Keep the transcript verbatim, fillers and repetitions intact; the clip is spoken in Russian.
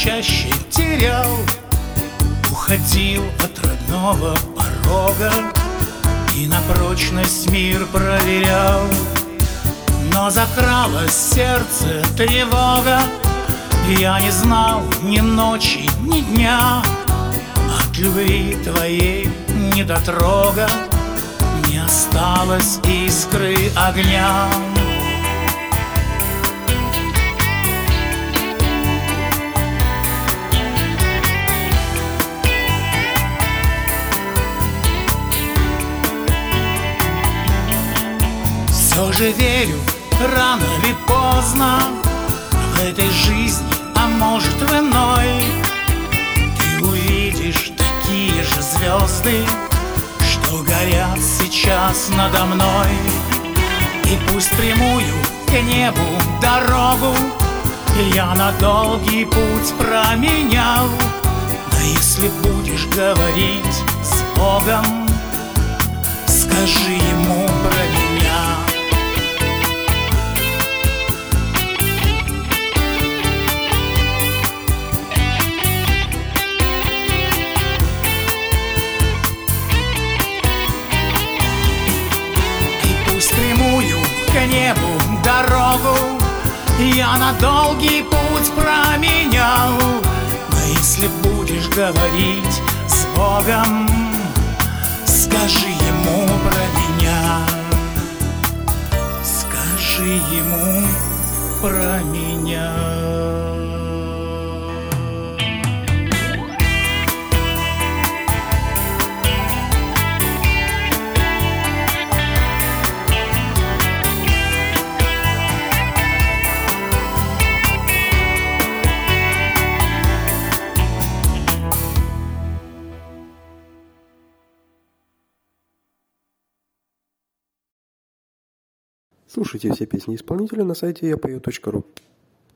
чаще терял, уходил от родного порога и на прочность мир проверял. Но закралось в сердце тревога, я не знал ни ночи, ни дня. От любви твоей недотрога не осталось искры огня. Все же верю, рано или поздно в этой жизни, а может в иной, ты увидишь такие же звезды, что горят сейчас надо мной. И пусть прямую к небу дорогу я на долгий путь променял, но если будешь говорить с Богом, скажи ему про меня. Прямую к небу дорогу я на долгий путь променял, но если будешь говорить с Богом, скажи ему про меня. Скажи ему про меня. Слушайте все песни исполнителя на сайте я пою точка ру.